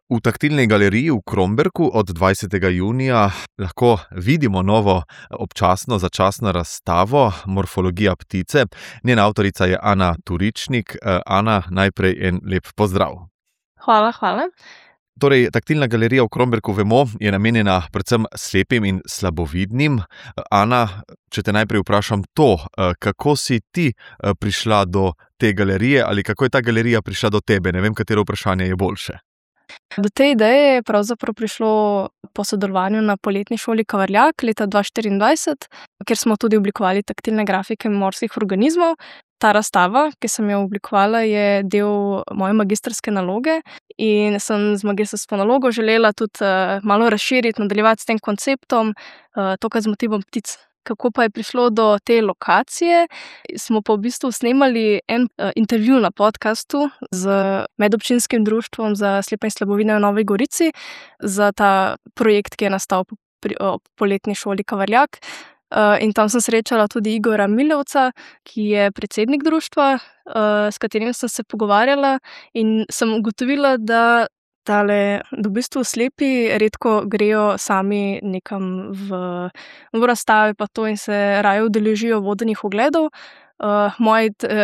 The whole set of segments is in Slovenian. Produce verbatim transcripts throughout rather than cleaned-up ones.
V Taktilni galeriji v Kromberku od dvajsetega junija lahko vidimo novo občasno začasno razstavo Morfologija ptice. Njena avtorica je Ana Turičnik. Ana, najprej en lep pozdrav. Hvala, hvala. Torej, Taktilna galerija v Kromberku, vemo, je namenjena predvsem slepim in slabovidnim. Ana, če te najprej vprašam to, kako si ti prišla do te galerije ali kako je ta galerija prišla do tebe? Ne vem, katero vprašanje je boljše. Do te ideje je pravzaprav prišlo po sodelovanju na Poletni šoli Kavrljak leta dva tisoč štiriindvajset, kjer smo tudi oblikovali taktilne grafike morskih organizmov. Ta razstava, ki sem jo oblikovala, je del moje magistrske naloge in sem z magistrsko nalogo želela tudi malo razširiti, nadaljevati s tem konceptom, tokrat z motivom ptic. Kako pa je prišlo do te lokacije? Smo pa v bistvu snemali en intervju na podcastu z Medobčinskim društvom za slepe in slabovidne v Novi Gorici za ta projekt, ki je nastal pri Poletni šoli Kavrljak. In tam sem srečala tudi Igorja Miljevca, ki je predsednik društva, s katerim sem se pogovarjala in sem ugotovila, da tale, da v bistvu slepi redko grejo sami nekam v, v razstave pa to in se raje udeležijo vodenih ogledov. Uh, moja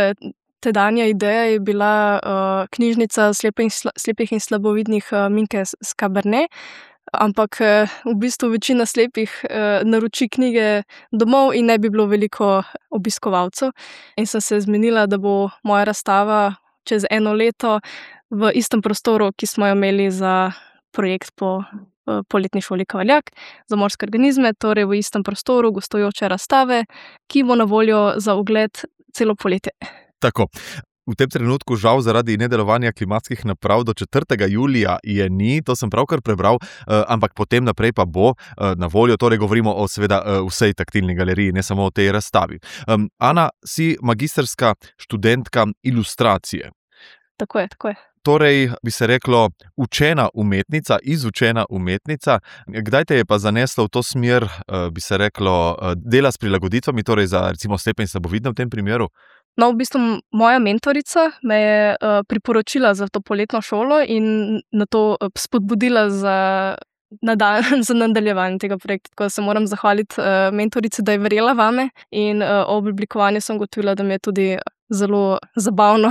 tedanja ideja je bila uh, knjižnica slepih in, sla, slepih in slabovidnih uh, Minke Skaberne, ampak uh, v bistvu večina slepih uh, naroči knjige domov in ne bi bilo veliko obiskovalcev. In sem se zmenila, da bo moja razstava čez eno leto v istem prostoru, ki smo jo imeli za projekt po Poletni šoli Kavrljak za morske organizme, torej v istem prostoru gostujoče razstave, ki bo na voljo za ogled celo poletje. Tako. V tem trenutku žal zaradi nedelovanja klimatskih naprav do četrtega julija je ni, to sem pravkar prebral, ampak potem naprej pa bo na voljo, torej govorimo o seveda vsej Taktilni galeriji, ne samo o tej razstavi. Ana, si magistrska študentka ilustracije. Tako je, tako je. Torej, bi se reklo, učena umetnica, izučena umetnica. Kdaj te je pa zaneslo v to smer, bi se reklo, dela s prilagoditvami, torej za recimo slepe in slabovidne v tem primeru? No, v bistvu moja mentorica me je uh, priporočila za to poletno šolo in na to spodbudila za, nadal za nadaljevanje tega projekta. Tako da se moram zahvaliti uh, mentorici, da je verjela vame in uh, ob oblikovanju sem ugotovila, da mi je tudi zelo zabavno,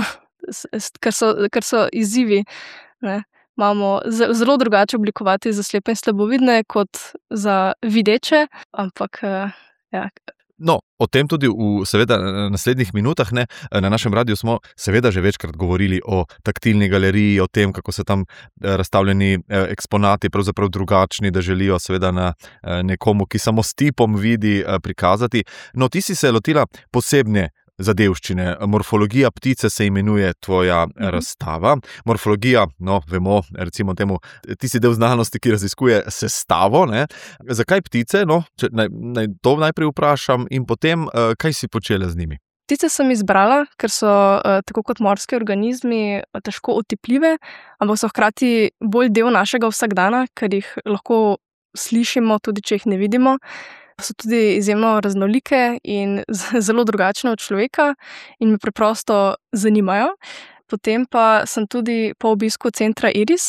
ker so, ker so izzivi. Ne. Imamo zelo drugače oblikovati za slepe in slabovidne kot za videče, ampak uh, ja. No, o tem tudi v seveda naslednjih minutah, ne. Na našem radiu smo seveda že večkrat govorili o Taktilni galeriji, o tem, kako so tam razstavljeni eksponati pravzaprav drugačni, da želijo seveda na nekomu, ki samo s tipom vidi, prikazati. No, ti si se lotila posebne zadevščine. Morfologija ptice se imenuje tvoja mm-hmm. razstava. Morfologija, no, vemo, recimo temu, ti si del znanosti, ki raziskuje sestavo, ne. Zakaj ptice? No, če, naj, naj to najprej vprašam in potem, kaj si počela z njimi? Ptice sem izbrala, ker so, tako kot morski organizmi, težko otipljive, ampak so hkrati bolj del našega vsakdana, ker jih lahko slišimo, tudi če jih ne vidimo. So tudi izjemno raznolike in zelo drugačne od človeka in me preprosto zanimajo. Potem pa sem tudi po obisku centra Iris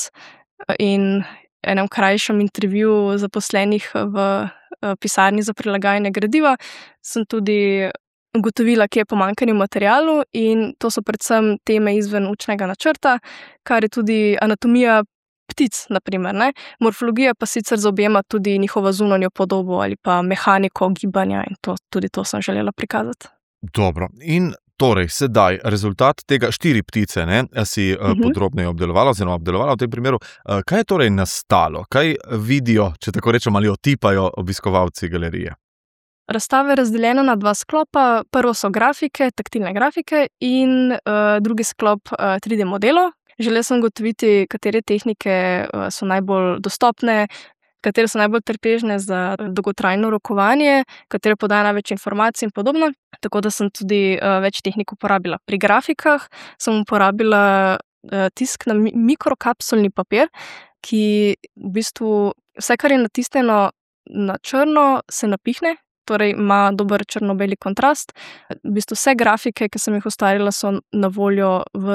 in enem krajšem intervjuju zaposlenih v pisarni za prilagajanje gradiva sem tudi ugotovila, kje je pomanjkanje v materialu in to so predvsem teme izven učnega načrta, kar je tudi anatomija ptic, na primer, ne. Morfologija pa sicer zaobjema tudi njihovo zunanjo podobo ali pa mehaniko gibanja in to, tudi to sem želela prikazati. Dobro. In torej, sedaj, rezultat tega, štiri ptice, ne, si uh-huh. podrobneje obdelovala oziroma obdelovala v tem primeru. Kaj je torej nastalo? Kaj vidijo, če tako rečem, ali otipajo obiskovalci galerije? Razstava je razdeljena na dva sklopa. Prvo so grafike, taktilne grafike in uh, drugi sklop uh, tri D modelov. Želela sem ugotoviti, katere tehnike so najbolj dostopne, katere so najbolj trpežne za dolgotrajno rokovanje, katere podajo največ informacij in podobno. Tako da sem tudi uh, več tehnik uporabila. Pri grafikah sem uporabila uh, tisk na mi- mikrokapsulni papir, ki v bistvu vse, kar je natisnjeno na črno, se napihne. Torej ima dober črno-beli kontrast. V bistvu vse grafike, ki sem jih ustvarila, so na voljo v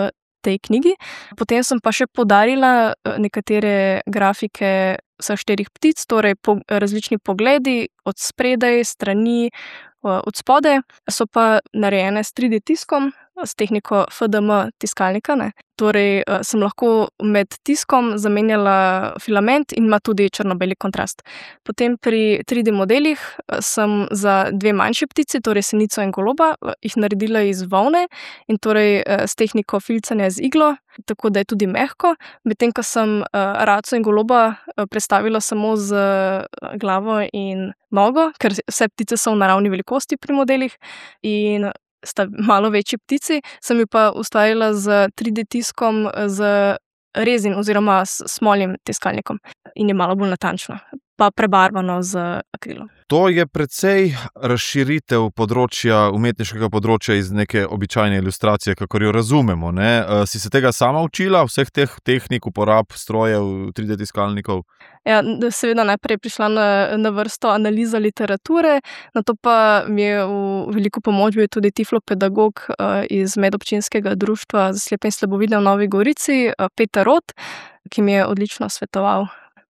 tej knjigi. Potem sem pa še poudarila nekatere grafike vseh štirih ptic, torej po, različni pogledi od spredaj, strani, od spodaj, so pa narejene s tri D tiskom, s tehniko F D M tiskalnika, ne. Torej, sem lahko med tiskom zamenjala filament in ima tudi črno-beli kontrast. Potem pri tri D modelih sem za dve manjši ptici, torej senico in goloba, jih naredila iz volne in torej s tehniko filcanja z iglo, tako da je tudi mehko, medtem ko sem raco in goloba prestavila samo z glavo in nogo, ker vse ptice so v naravni velikosti pri modelih in sta malo večji ptici, sem jo pa ustvarila z tri D tiskom z rezin oziroma s smolnim tiskalnikom in je malo bolj natančno, pa prebarvano z akrilom. To je precej razširitev področja, umetniškega področja iz neke običajne ilustracije, kakor jo razumemo, ne. Si se tega sama učila, vseh teh tehnik, uporab, strojev, tri D tiskalnikov? Ja, seveda najprej je prišla na, na vrsto analiza literature, nato pa mi je v veliko pomoč bil tudi tiflopedagog iz medobčinskega društva za slepe in slabovidne v Novi Gorici, Peter Rot, ki mi je odlično svetoval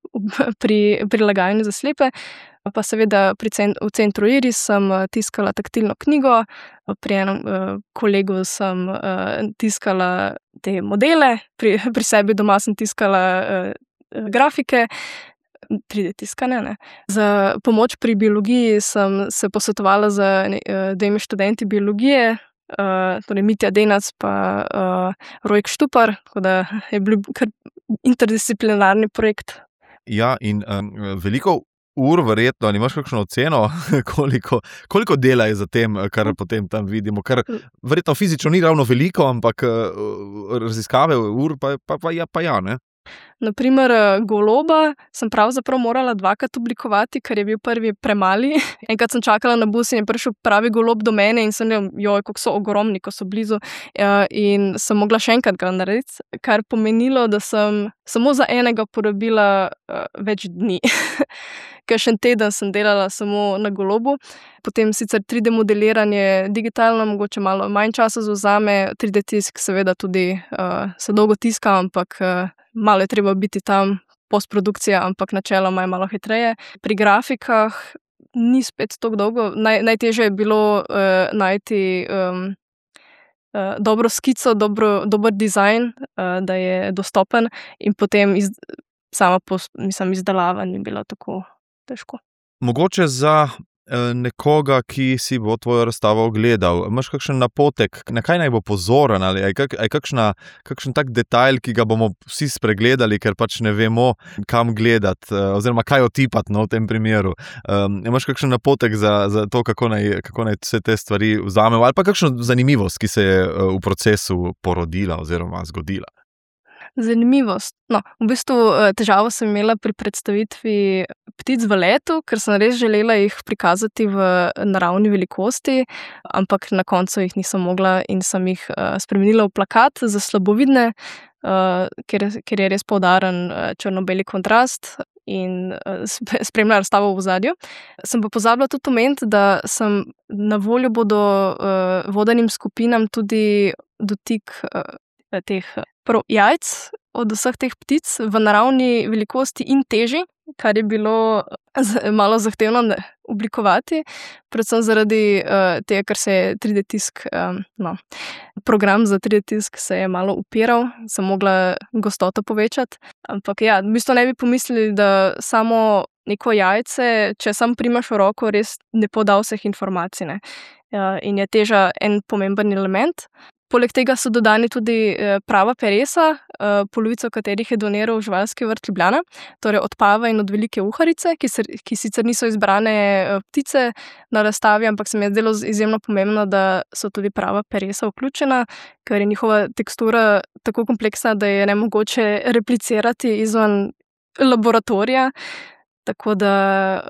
pri prilagajanju za slepe. Pa seveda pri cent- v centru Iris sem tiskala taktilno knjigo, pri enem uh, kolegu sem uh, tiskala te modele, pri, pri sebi doma sem tiskala uh, grafike, tri D tiskane, ne. Za pomoč pri biologiji sem se posvetovala z uh, dvemi študenti biologije, uh, torej Mitja Denac pa uh, Rojk Štupar, tako da je bil kar interdisciplinarni projekt. Ja, in um, veliko ur verjetno, ali imaš kakšno oceno, koliko, koliko dela je za tem, kar potem tam vidimo, kar verjetno fizično ni ravno veliko, ampak raziskave ur pa, pa, pa, ja, pa ja, ne? Naprimer, goloba sem pravzaprav morala dvakrat oblikovati, ker je bil prvi premali. Enkrat sem čakala na bus in je prišel pravi golob do mene in sem rekel, joj, kako so ogromni, ko so blizu. In sem mogla še enkrat ga narediti, kar pomenilo, da sem samo za enega porabila več dni. Kakšen teden sem delala samo na golobu. Potem sicer tri D modeliranje digitalno, mogoče malo manj časa zavzame, tri D tisk seveda tudi uh, se dolgo tiska, ampak uh, malo je treba biti tam, postprodukcija, ampak načeloma je malo hitreje. Pri grafikah ni spet tako dolgo. Naj, najtežje je bilo uh, najti um, uh, dobro skico, dobro, dober dizajn, uh, da je dostopen in potem iz, sama pos, mislim, izdelava ni bila tako težko. Mogoče za nekoga, ki si bo tvojo razstavo ogledal, imaš kakšen napotek, na kaj naj bo pozoren, ali je, kak, je kakšna, kakšen tak detajl, ki ga bomo vsi spregledali, ker pač ne vemo, kam gledati, oziroma kaj otipati, no, v tem primeru. Um, imaš kakšen napotek za, za to, kako naj, kako naj vse te stvari vzamemo, ali pa kakšno zanimivost, ki se je v procesu porodila oziroma zgodila? Zanimivost. No, v bistvu težavo sem imela pri predstavitvi ptic v letu, ker sem res želela jih prikazati v naravni velikosti, ampak na koncu jih nisem mogla in sem jih spremenila v plakat za slabovidne, ker, ker je res poudaren črno-beli kontrast in spremljala razstavo v ozadju. Sem pa pozabila tudi omeniti, da sem na voljo bodo vodenim skupinam tudi dotik teh prav jajc od vseh teh ptic v naravni velikosti in teži, kar je bilo malo zahtevno oblikovati, predvsem zaradi uh, tega, ker se je tri D tisk, um, no, program za tri D tisk se je malo upiral, sem mogla gostoto povečati, ampak ja, v bistvu ne bi pomislili, da samo neko jajce, če sam primaš v roko, res ne poda vseh informacij, ne. Uh, in je teža en pomemben element. Poleg tega so dodani tudi prava peresa, polovico katerih je doniral Živalski vrt Ljubljana, torej od pava in od velike uharice, ki, se, ki sicer niso izbrane ptice na razstavi, ampak se mi je zdelo izjemno pomembno, da so tudi prava peresa vključena, ker je njihova tekstura tako kompleksna, da je nemogoče replicirati izven laboratorija. Tako da,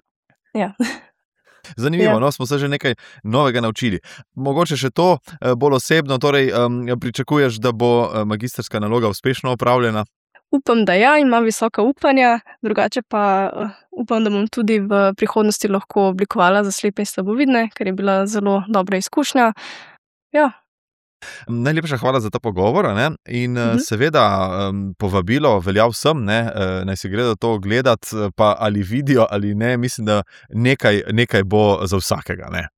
ja. Zanimivo, ja. No, smo se že nekaj novega naučili. Mogoče še to bolj osebno, torej um, pričakuješ, da bo magistrska naloga uspešno opravljena? Upam, da ja, imam visoka upanja, drugače pa uh, upam, da bom tudi v prihodnosti lahko oblikovala za slepe in slabovidne, ker je bila zelo dobra izkušnja. Ja. Najlepša hvala za ta pogovor, a ne, in, Mhm. seveda, povabilo velja vsem, ne, naj si gredo to ogledat, pa ali vidijo ali ne, mislim, da nekaj, nekaj bo za vsakega, ne.